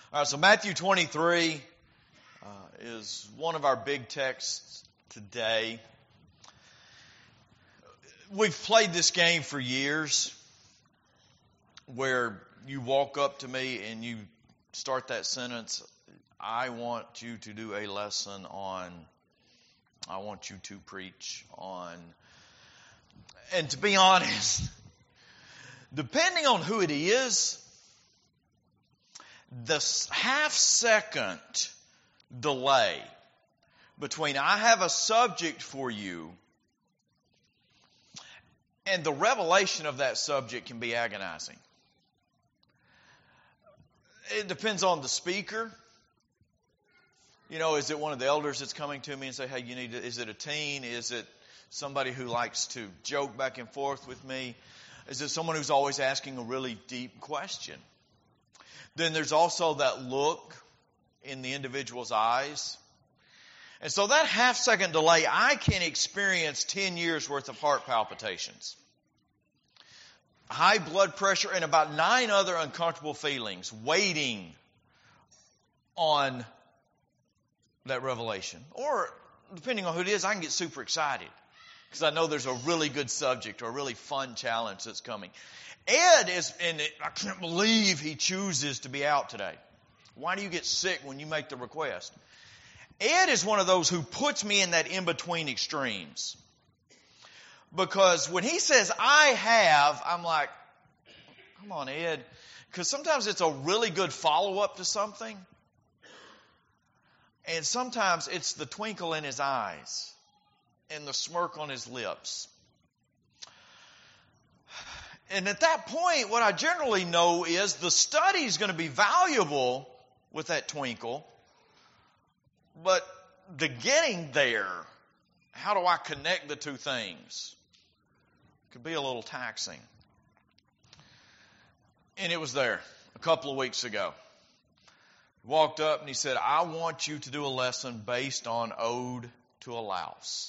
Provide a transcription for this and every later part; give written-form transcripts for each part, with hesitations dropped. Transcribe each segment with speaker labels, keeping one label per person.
Speaker 1: All right, so Matthew 23 is one of our big texts today. We've played this game for years where you walk up to me and you start that sentence, I want you to do a lesson on, I want you to preach on. And to be honest, depending on who it is, the half-second delay between I have a subject for you and the revelation of that subject can be agonizing. It depends on the speaker. You know, is it one of the elders that's coming to me and say, hey, you need to, is it a teen? Is it somebody who likes to joke back and forth with me? Is it someone who's always asking a really deep question? Then there's also that look in the individual's eyes. And so that half-second delay, I can experience 10 years worth of heart palpitations, high blood pressure, and about 9 other uncomfortable feelings waiting on that revelation. Or, depending on who it is, I can get super excited because I know there's a really good subject or a really fun challenge that's coming. Ed is, and I can't believe he chooses to be out today. Why do you get sick when you make the request? Ed is one of those who puts me in that in-between extremes. Because when he says, I have, I'm like, come on, Ed. Because sometimes it's a really good follow-up to something. And sometimes it's the twinkle in his eyes and the smirk on his lips. And at that point, what I generally know is the study is going to be valuable with that twinkle. But the getting there, how do I connect the two things? Could be a little taxing. And it was there a couple of weeks ago. He walked up and he said, I want you to do a lesson based on Ode to a Louse.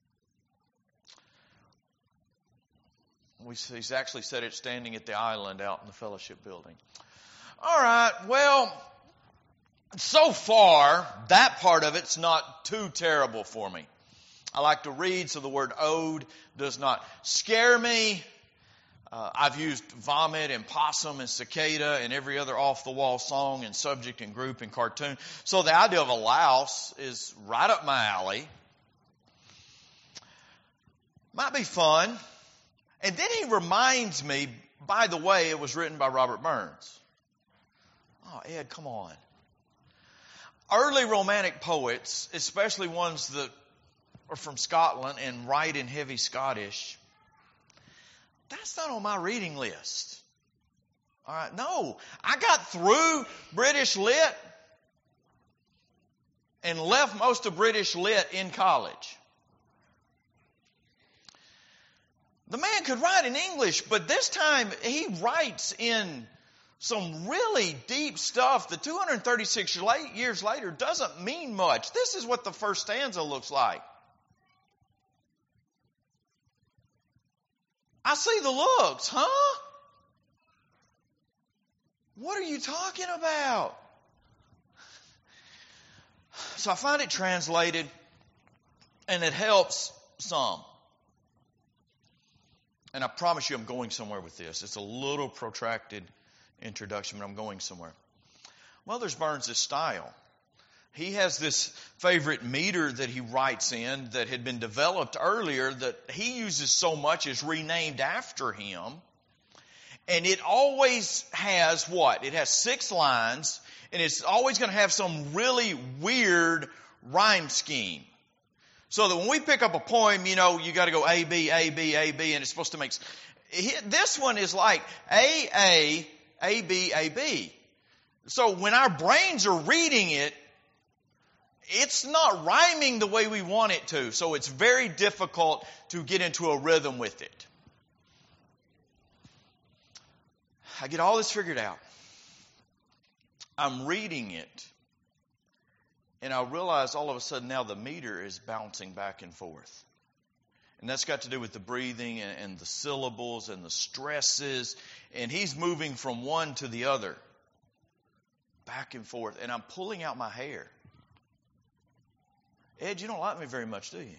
Speaker 1: He's actually said it standing at the island out in the fellowship building. All right, well, so far, that part of it's not too terrible for me. I like to read, so the word ode does not scare me. I've used vomit and possum and cicada and every other off-the-wall song and subject and group and cartoon. So the idea of a louse is right up my alley. Might be fun. And then he reminds me, by the way, it was written by Robert Burns. Oh, Ed, come on. Early Romantic poets, especially ones that are from Scotland and write in heavy Scottish, that's not on my reading list. All right, no. I got through British Lit and left most of British Lit in college. The man could write in English, but this time he writes in some really deep stuff that 236 years later doesn't mean much. This is what the first stanza looks like. I see the looks, huh? What are you talking about? So I find it translated, and it helps some. And I promise you I'm going somewhere with this. It's a little protracted introduction, but I'm going somewhere. Well, there's Burns' style. He has this favorite meter that he writes in that had been developed earlier that he uses so much is renamed after him. And it always has what? It has 6 lines, and it's always going to have some really weird rhyme scheme. So that when we pick up a poem, you know, you got to go A, B, A, B, A, B, and it's supposed to make... This one is like A, A, B, A, B. So when our brains are reading it, it's not rhyming the way we want it to. So it's very difficult to get into a rhythm with it. I get all this figured out. I'm reading it. And I realize all of a sudden now the meter is bouncing back and forth. And that's got to do with the breathing and the syllables and the stresses. And he's moving from one to the other. back and forth, and I'm pulling out my hair. Ed, you don't like me very much, do you?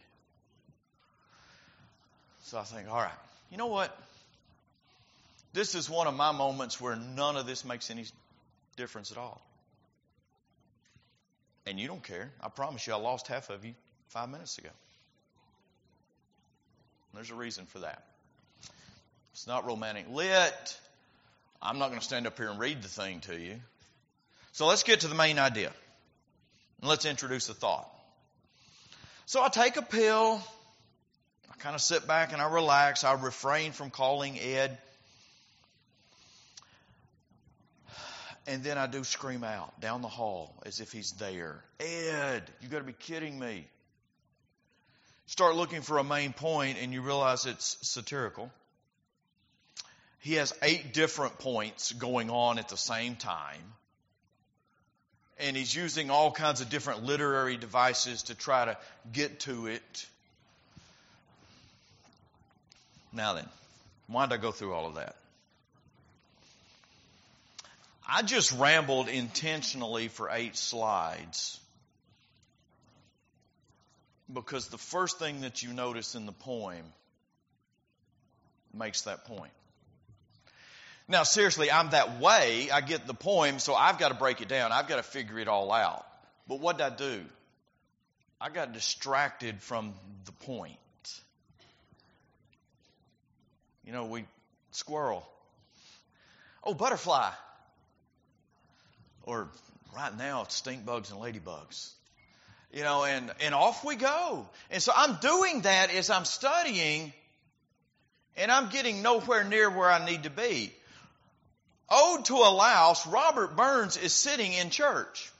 Speaker 1: So I think, all right, you know what? This is one of my moments where none of this makes any difference at all. And you don't care. I promise you, I lost half of you 5 minutes ago. There's a reason for that. It's not romantic lit. I'm not going to stand up here and read the thing to you. So let's get to the main idea. And let's introduce a thought. So I take a pill. I kind of sit back and I relax. I refrain from calling Ed. And then I do scream out down the hall as if he's there. Ed, you got to be kidding me. Start looking for a main point and you realize it's satirical. He has 8 different points going on at the same time. And he's using all kinds of different literary devices to try to get to it. Now then, why did I go through all of that? I just rambled intentionally for 8 slides because the first thing that you notice in the poem makes that point. Now, seriously, I'm that way. I get the poem, so I've got to break it down. I've got to figure it all out. But what did I do? I got distracted from the point. You know, squirrel. Oh, butterfly. Or right now, it's stink bugs and ladybugs. You know, and off we go. And so I'm doing that as I'm studying, and I'm getting nowhere near where I need to be. Ode to a Louse, Robert Burns is sitting in church.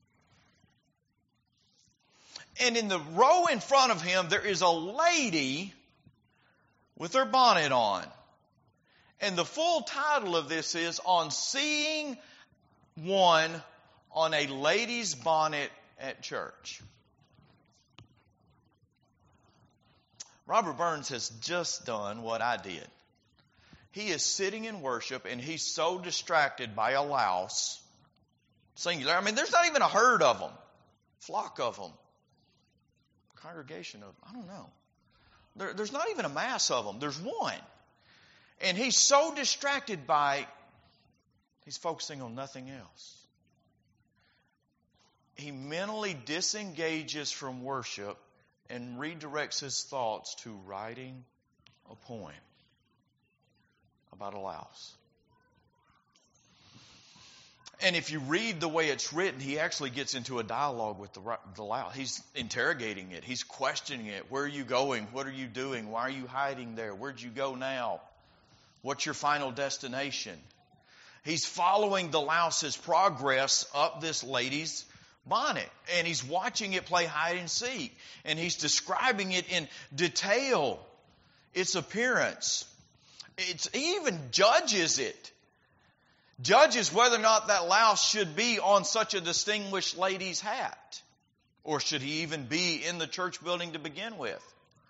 Speaker 1: And in the row in front of him, there is a lady with her bonnet on. And the full title of this is On Seeing One on a Lady's Bonnet at Church. Robert Burns has just done what I did. He is sitting in worship and he's so distracted by a louse, singular. I mean, there's not even a herd of them, flock of them, congregation of them. I don't know. There's not even a mass of them. There's one. And he's so distracted by, he's focusing on nothing else. He mentally disengages from worship and redirects his thoughts to writing a poem about a louse. And if you read the way it's written, he actually gets into a dialogue with the louse. He's interrogating it. He's questioning it. Where are you going? What are you doing? Why are you hiding there? Where'd you go now? What's your final destination? He's following the louse's progress up this lady's bonnet. And he's watching it play hide and seek. And he's describing it in detail. Its appearance. He even judges it. Judges whether or not that louse should be on such a distinguished lady's hat. Or should he even be in the church building to begin with?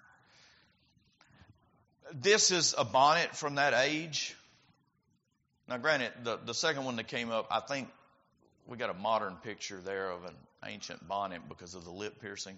Speaker 1: This is a bonnet from that age. Now granted, the second one that came up, I think we got a modern picture there of an ancient bonnet because of the lip piercing.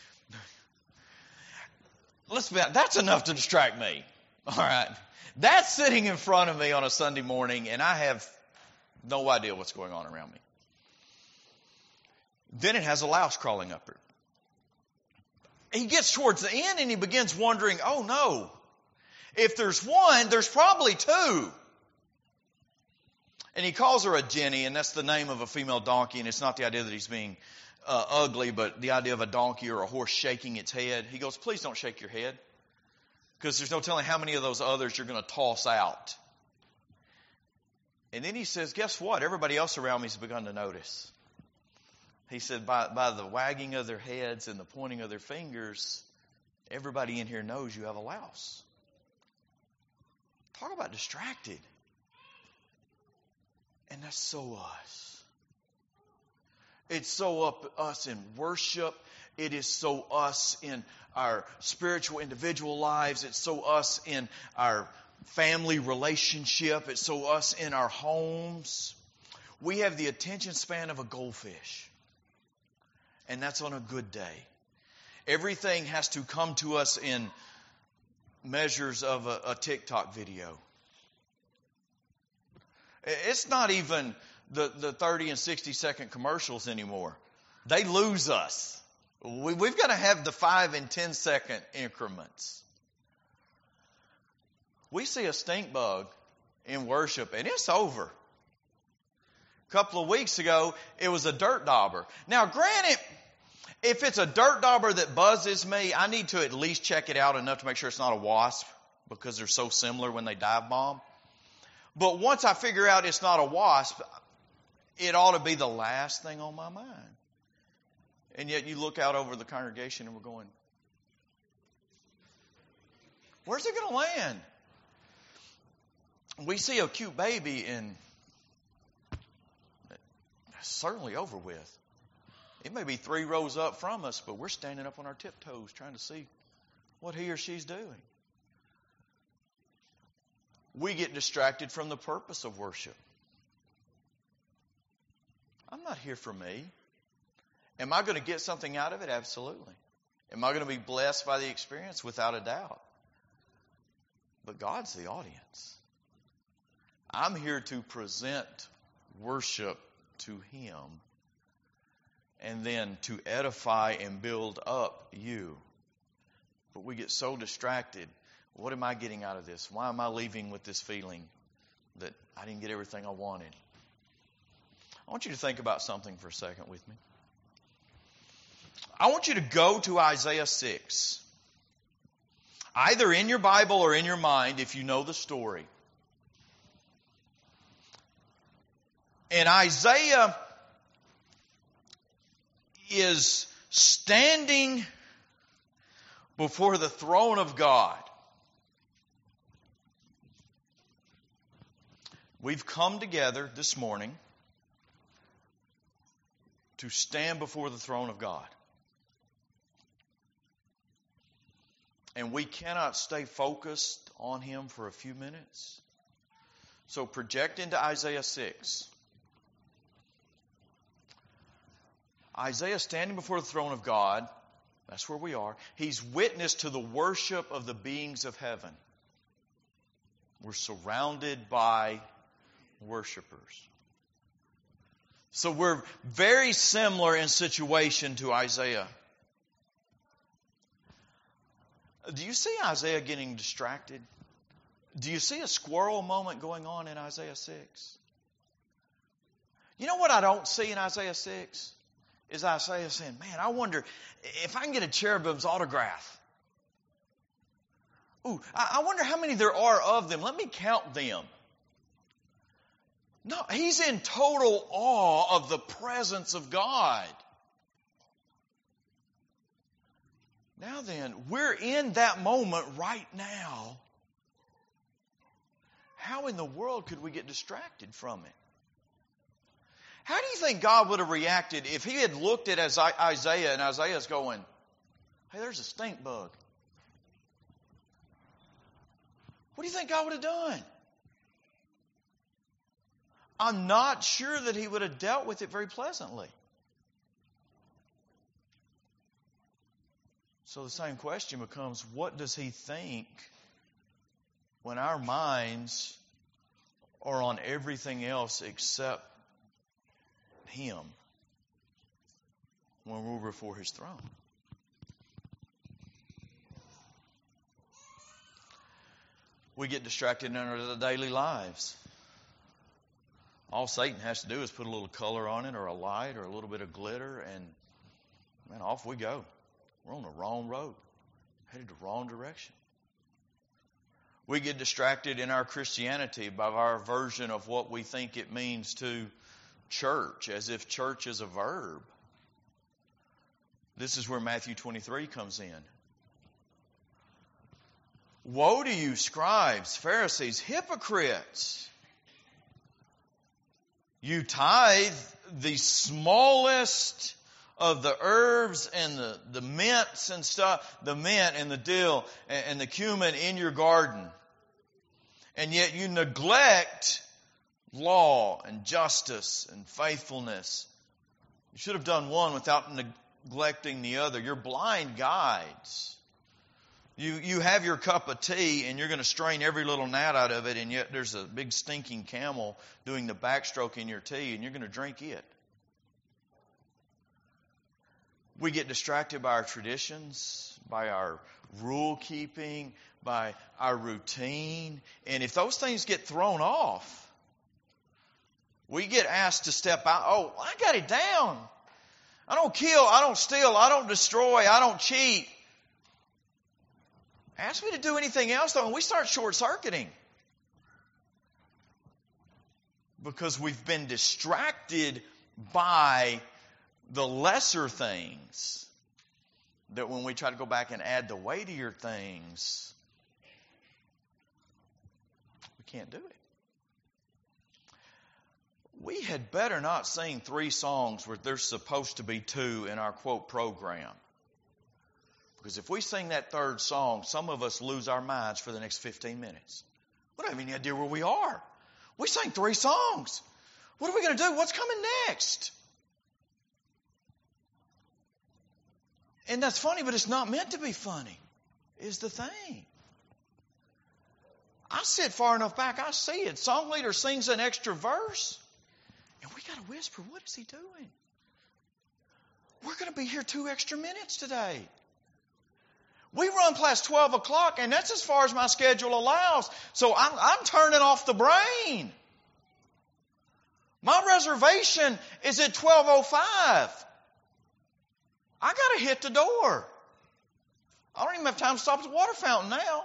Speaker 1: Let's be honest, that's enough to distract me. All right. That's sitting in front of me on a Sunday morning, and I have no idea what's going on around me. Then it has a louse crawling up her. He gets towards the end, and he begins wondering, oh no, if there's one, there's probably 2. And he calls her a Jenny, and that's the name of a female donkey, and it's not the idea that he's being ugly, but the idea of a donkey or a horse shaking its head. He goes, please don't shake your head. Because there's no telling how many of those others you're going to toss out. And then he says, guess what? Everybody else around me has begun to notice. He said, by the wagging of their heads and the pointing of their fingers, everybody in here knows you have a louse. Talk about distracted. And that's so us. It's so us in worship. It is so us in our spiritual individual lives. It's so us in our family relationship. It's so us in our homes. We have the attention span of a goldfish. And that's on a good day. Everything has to come to us in measures of a TikTok video. It's not even the 30 and 60 second commercials anymore. They lose us. We've got to have the 5 and 10 second increments. We see a stink bug in worship and it's over. A couple of weeks ago, it was a dirt dauber. Now, granted, if it's a dirt dauber that buzzes me, I need to at least check it out enough to make sure it's not a wasp, because they're so similar when they dive bomb. But once I figure out it's not a wasp, it ought to be the last thing on my mind. And yet you look out over the congregation and we're going, where's it going to land? We see a cute baby and it's certainly over with. It may be 3 rows up from us, but we're standing up on our tiptoes trying to see what he or she's doing. We get distracted from the purpose of worship. I'm not here for me. Am I going to get something out of it? Absolutely. Am I going to be blessed by the experience? Without a doubt. But God's the audience. I'm here to present worship to Him and then to edify and build up you. But we get so distracted. What am I getting out of this? Why am I leaving with this feeling that I didn't get everything I wanted? I want you to think about something for a second with me. I want you to go to Isaiah 6. Either in your Bible or in your mind, if you know the story. And Isaiah is standing before the throne of God. We've come together this morning to stand before the throne of God. And we cannot stay focused on Him for a few minutes. So project into Isaiah 6. Isaiah standing before the throne of God, that's where we are. He's witness to the worship of the beings of heaven. We're surrounded by worshipers. So we're very similar in situation to Isaiah. Do you see Isaiah getting distracted? Do you see a squirrel moment going on in Isaiah 6? You know what I don't see in Isaiah 6? Is Isaiah saying, man, I wonder if I can get a cherubim's autograph. Ooh, I wonder how many there are of them. Let me count them. No, he's in total awe of the presence of God. Now then, we're in that moment right now. How in the world could we get distracted from it? How do you think God would have reacted if He had looked at Isaiah and Isaiah's going, hey, there's a stink bug? What do you think God would have done? I'm not sure that He would have dealt with it very pleasantly. So the same question becomes, what does He think when our minds are on everything else except Him when we're before His throne? We get distracted in our daily lives. All Satan has to do is put a little color on it or a light or a little bit of glitter and man, off we go. We're on the wrong road, headed the wrong direction. We get distracted in our Christianity by our version of what we think it means to church, as if church is a verb. This is where Matthew 23 comes in. Woe to you, scribes, Pharisees, hypocrites! You tithe the smallest of the herbs and the mints and stuff, the mint and the dill and the cumin in your garden. And yet you neglect law and justice and faithfulness. You should have done one without neglecting the other. You're blind guides. You have your cup of tea and you're going to strain every little gnat out of it, and yet there's a big stinking camel doing the backstroke in your tea and you're going to drink it. We get distracted by our traditions, by our rule keeping, by our routine. And if those things get thrown off, we get asked to step out. Oh, I got it down. I don't kill, I don't steal, I don't destroy, I don't cheat. Ask me to do anything else, though, and we start short-circuiting. Because we've been distracted by the lesser things, that when we try to go back and add the weightier things, we can't do it. We had better not sing 3 songs where there's supposed to be 2 in our quote program. Because if we sing that 3rd song, some of us lose our minds for the next 15 minutes. We don't have any idea where we are. We sang 3 songs. What are we going to do? What's coming next? And that's funny, but it's not meant to be funny, is the thing. I sit far enough back, I see it. Song leader sings an extra verse, and we got to whisper, what is he doing? We're going to be here 2 extra minutes today. We run past 12 o'clock, and that's as far as my schedule allows. So I'm turning off the brain. My reservation is at 12:05. I got to hit the door. I don't even have time to stop at the water fountain now.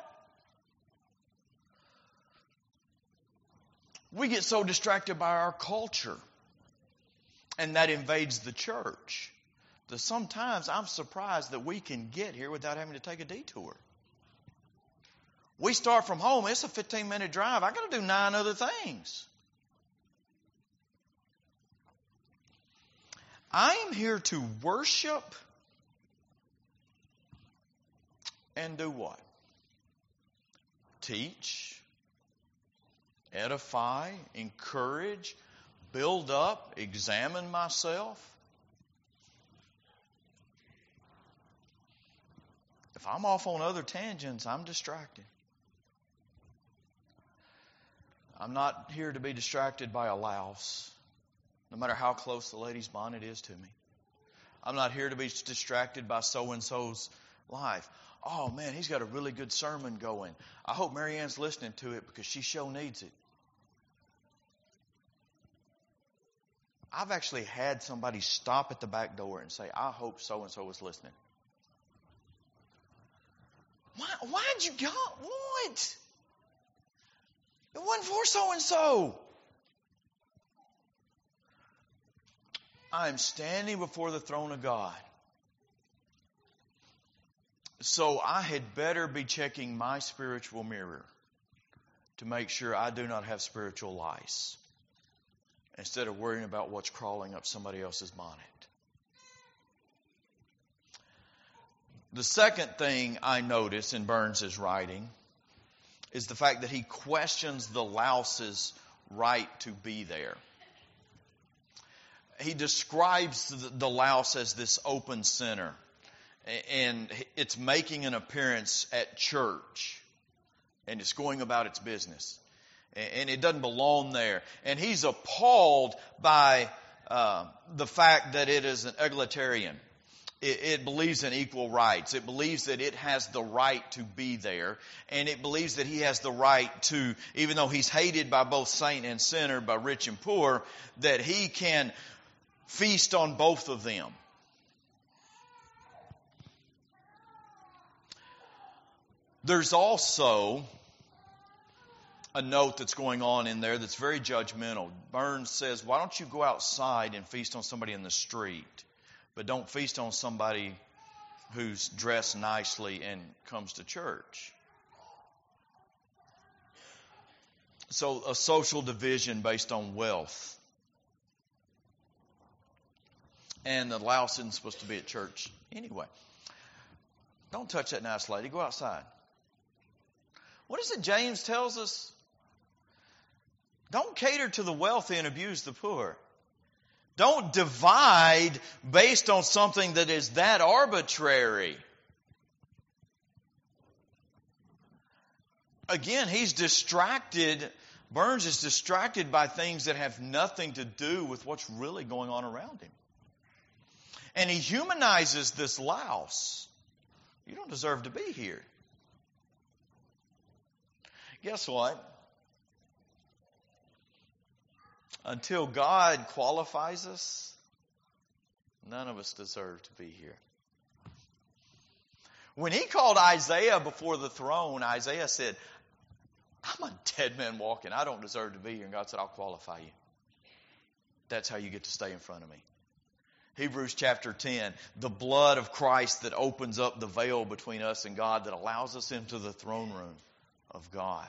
Speaker 1: We get so distracted by our culture, and that invades the church, that sometimes I'm surprised that we can get here without having to take a detour. We start from home. It's a 15-minute drive. I got to do 9 other things. I am here to worship and do what? Teach, edify, encourage, build up, examine myself. If I'm off on other tangents, I'm distracted. I'm not here to be distracted by a louse, no matter how close the lady's bonnet is to me. I'm not here to be distracted by so-and-so's life. Oh, man, he's got a really good sermon going. I hope Mary Ann's listening to it because she sure needs it. I've actually had somebody stop at the back door and say, I hope so-and-so is listening. Why'd you go? What? It wasn't for so-and-so. I'm standing before the throne of God. So I had better be checking my spiritual mirror to make sure I do not have spiritual lice, instead of worrying about what's crawling up somebody else's bonnet. The second thing I notice in Burns' writing is the fact that he questions the louse's right to be there. He describes the louse as this open center, and it's making an appearance at church, and it's going about its business, and it doesn't belong there. And he's appalled by the fact that it is an egalitarian. It believes in equal rights. It believes that it has the right to be there. And it believes that he has the right to, even though he's hated by both saint and sinner, by rich and poor, that he can feast on both of them. There's also a note that's going on in there that's very judgmental. Burns says, why don't you go outside and feast on somebody in the street? But don't feast on somebody who's dressed nicely and comes to church. So a social division based on wealth. And the louse isn't supposed to be at church anyway. Don't touch that nice lady. Go outside. What is it James tells us? Don't cater to the wealthy and abuse the poor. Don't divide based on something that is that arbitrary. Again, he's distracted. Burns is distracted by things that have nothing to do with what's really going on around him. And he humanizes this louse. You don't deserve to be here. Guess what? Until God qualifies us, none of us deserve to be here. When he called Isaiah before the throne, Isaiah said, I'm a dead man walking. I don't deserve to be here. And God said, I'll qualify you. That's how you get to stay in front of me. Hebrews chapter 10, the blood of Christ that opens up the veil between us and God, that allows us into the throne room of God.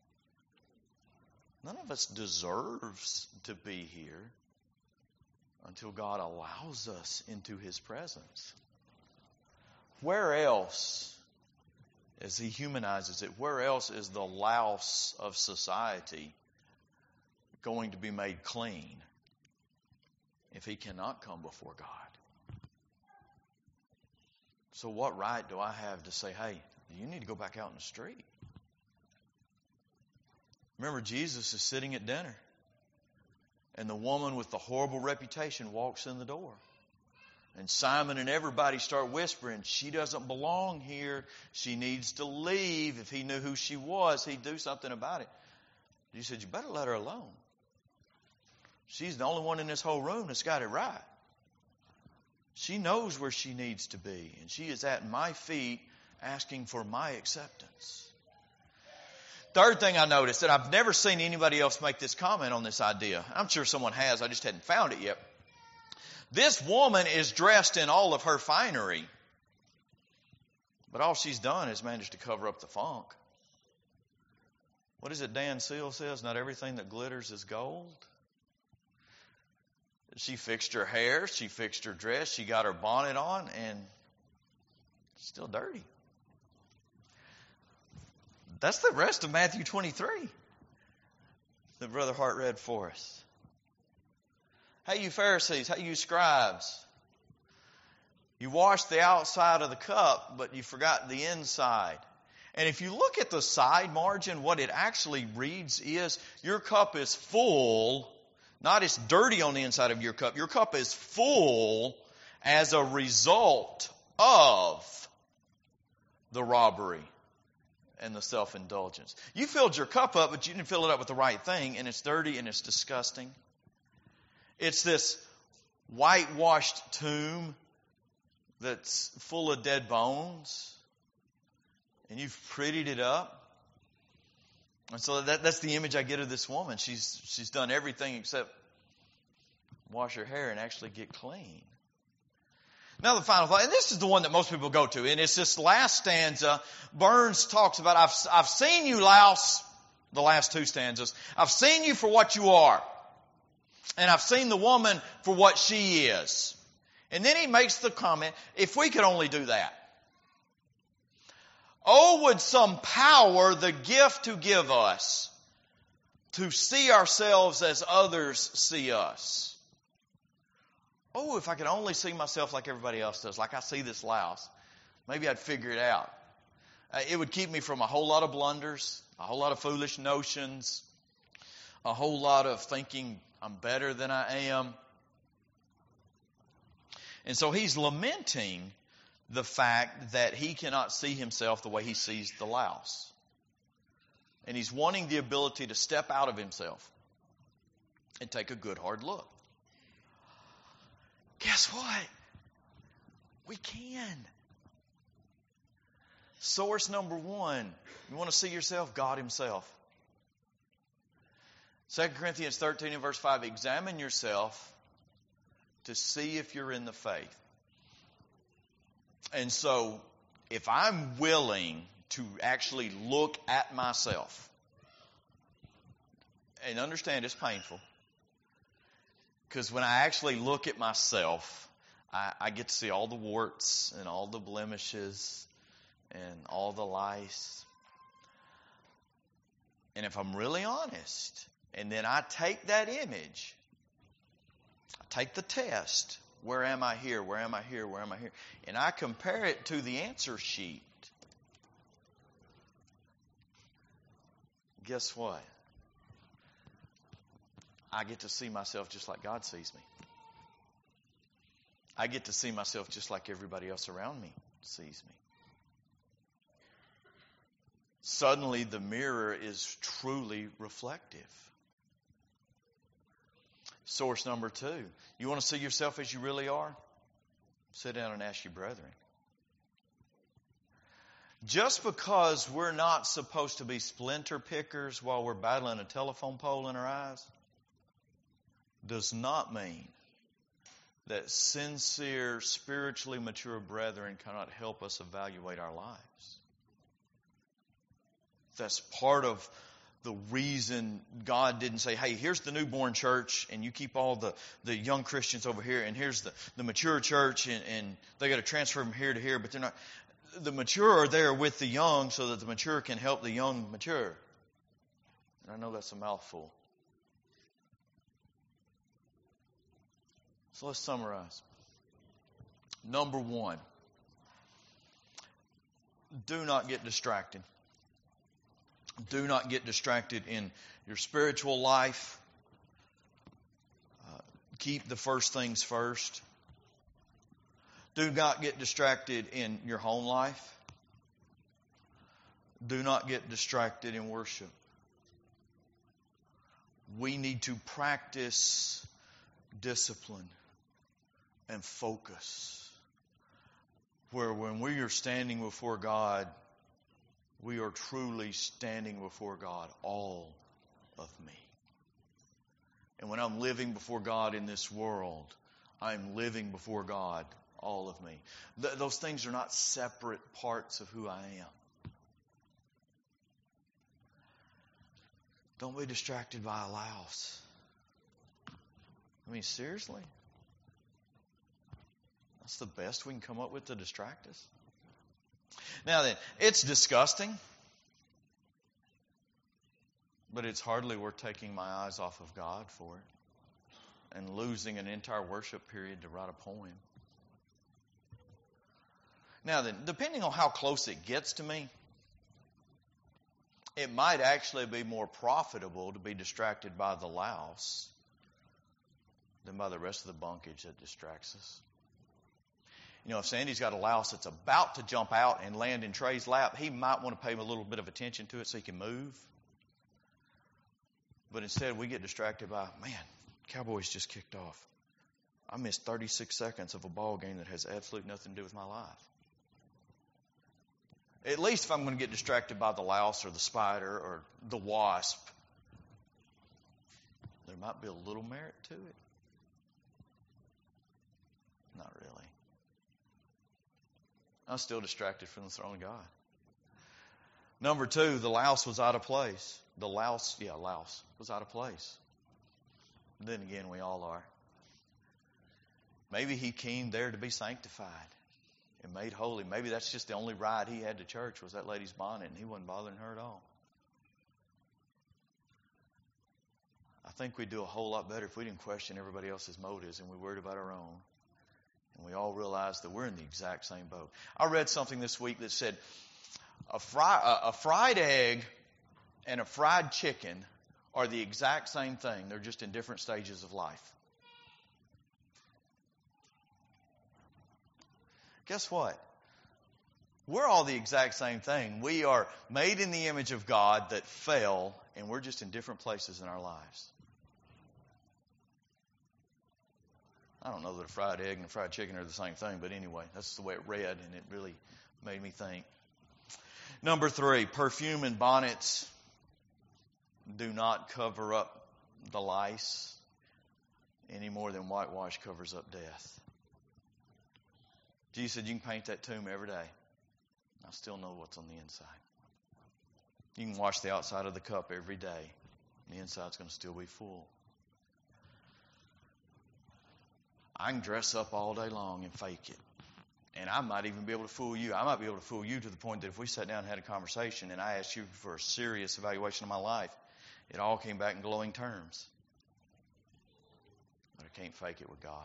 Speaker 1: None of us deserves to be here until God allows us into His presence. Where else, as He humanizes it, where else is the louse of society going to be made clean if he cannot come before God? So what right do I have to say, hey, you need to go back out in the street? Remember, Jesus is sitting at dinner, and the woman with the horrible reputation walks in the door. And Simon and everybody start whispering, she doesn't belong here. She needs to leave. If he knew who she was, he'd do something about it. He said, you better let her alone. She's the only one in this whole room that's got it right. She knows where she needs to be, and she is at my feet asking for my acceptance. Third thing I noticed, and I've never seen anybody else make this comment on this idea. I'm sure someone has, I just hadn't found it yet. This woman is dressed in all of her finery, but all she's done is managed to cover up the funk. What is it Dan Seal says? Not everything that glitters is gold. She fixed her hair, she fixed her dress, she got her bonnet on, and it's still dirty. That's the rest of Matthew 23 that Brother Hart read for us. Hey, you Pharisees, hey, you scribes. You washed the outside of the cup, but you forgot the inside. And if you look at the side margin, what it actually reads is, your cup is full, not it's dirty on the inside of your cup. Your cup is full as a result of the robbery and the self-indulgence. You filled your cup up, but you didn't fill it up with the right thing, and it's dirty and it's disgusting. It's this whitewashed tomb that's full of dead bones, and you've prettied it up. And so that's the image I get of this woman. She's done everything except wash her hair and actually get clean. Now the final thought, and this is the one that most people go to, and it's this last stanza. Burns talks about, I've seen you, louse, the last two stanzas. I've seen you for what you are. And I've seen the woman for what she is. And then he makes the comment, if we could only do that. Oh, would some power the gift to give us to see ourselves as others see us. Oh, if I could only see myself like everybody else does, like I see this louse, maybe I'd figure it out. It would keep me from a whole lot of blunders, a whole lot of foolish notions, a whole lot of thinking I'm better than I am. And so he's lamenting the fact that he cannot see himself the way he sees the louse. And he's wanting the ability to step out of himself and take a good hard look. Guess what? We can. Source number one. You want to see yourself? God Himself. 2 Corinthians 13 and verse 5. Examine yourself to see if you're in the faith. And so, if I'm willing to actually look at myself, and understand it's painful, because when I actually look at myself, I get to see all the warts and all the blemishes and all the lice. And if I'm really honest, And then I take that image, I take the test. Where am I here? Where am I here? Where am I here? And I compare it to the answer sheet. Guess what? I get to see myself just like God sees me. I get to see myself just like everybody else around me sees me. Suddenly the mirror is truly reflective. Source number 2. You want to see yourself as you really are? Sit down and ask your brethren. Just because we're not supposed to be splinter pickers while we're battling a telephone pole in our eyes does not mean that sincere, spiritually mature brethren cannot help us evaluate our lives. That's part of the reason God didn't say, hey, here's the newborn church, and you keep all the young Christians over here, and here's the mature church, and they got to transfer from here to here, but they're not. The mature are there with the young so that the mature can help the young mature. And I know that's a mouthful. So let's summarize. Number 1, do not get distracted. Do not get distracted in your spiritual life. Keep the first things first. Do not get distracted in your home life. Do not get distracted in worship. We need to practice discipline and focus. Where when we are standing before God, we are truly standing before God, all of me. And when I'm living before God in this world, I'm living before God, all of me. Those things are not separate parts of who I am. Don't be distracted by a louse. I mean, seriously? That's the best we can come up with to distract us? Now then, it's disgusting, but it's hardly worth taking my eyes off of God for it and losing an entire worship period to write a poem. Now then, depending on how close it gets to me, it might actually be more profitable to be distracted by the louse than by the rest of the bunkage that distracts us. You know, if Sandy's got a louse that's about to jump out and land in Trey's lap, he might want to pay a little bit of attention to it so he can move. But instead, we get distracted by, man, Cowboys just kicked off. I missed 36 seconds of a ball game that has absolutely nothing to do with my life. At least if I'm going to get distracted by the louse or the spider or the wasp, there might be a little merit to it. Not really. I'm still distracted from the throne of God. Number 2, the louse was out of place. The louse was out of place. Then again, we all are. Maybe he came there to be sanctified and made holy. Maybe that's just the only ride he had to church was that lady's bonnet, and he wasn't bothering her at all. I think we'd do a whole lot better if we didn't question everybody else's motives and we worried about our own. And we all realized that we're in the exact same boat. I read something this week that said a fried egg and a fried chicken are the exact same thing. They're just in different stages of life. Guess what? We're all the exact same thing. We are made in the image of God that fell, and we're just in different places in our lives. I don't know that a fried egg and a fried chicken are the same thing, but anyway, that's the way it read, and it really made me think. Number 3, perfume and bonnets do not cover up the lice any more than whitewash covers up death. Jesus said you can paint that tomb every day. I still know what's on the inside. You can wash the outside of the cup every day. The inside's going to still be full. I can dress up all day long and fake it. And I might even be able to fool you. I might be able to fool you to the point that if we sat down and had a conversation and I asked you for a serious evaluation of my life, It all came back in glowing terms. But I can't fake it with God.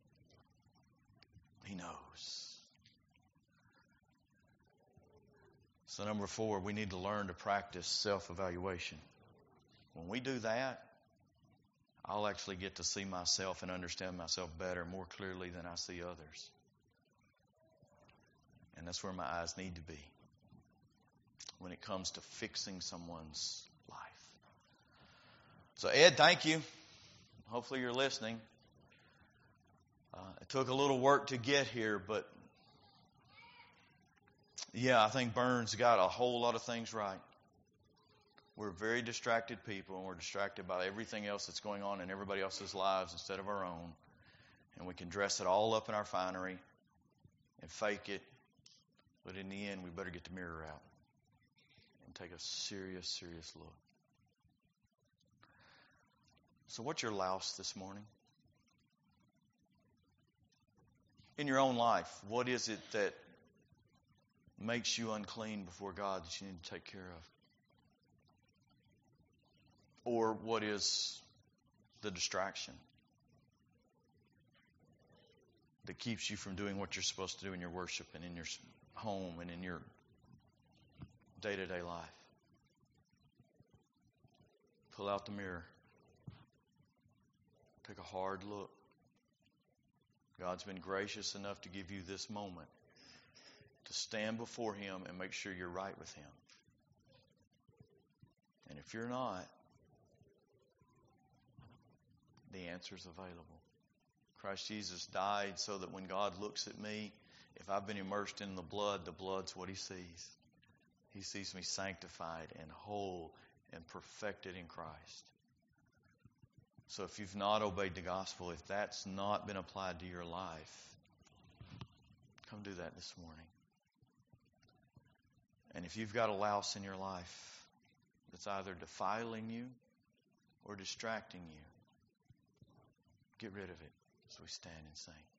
Speaker 1: He knows. So number 4, we need to learn to practice self-evaluation. When we do that, I'll actually get to see myself and understand myself better, more clearly than I see others. And that's where my eyes need to be when it comes to fixing someone's life. So Ed, thank you. Hopefully you're listening. It took a little work to get here, but yeah, I think Burns got a whole lot of things right. We're very distracted people, and we're distracted by everything else that's going on in everybody else's lives instead of our own. And we can dress it all up in our finery and fake it. But in the end, we better get the mirror out and take a serious, serious look. So what's your louse this morning? In your own life, what is it that makes you unclean before God that you need to take care of? Or what is the distraction that keeps you from doing what you're supposed to do in your worship and in your home and in your day-to-day life? Pull out the mirror. Take a hard look. God's been gracious enough to give you this moment to stand before Him and make sure you're right with Him. And if you're not, the answer's available. Christ Jesus died so that when God looks at me, if I've been immersed in the blood's what He sees. He sees me sanctified and whole and perfected in Christ. So if you've not obeyed the gospel, if that's not been applied to your life, come do that this morning. And if you've got a louse in your life that's either defiling you or distracting you, get rid of it as we stand and sing.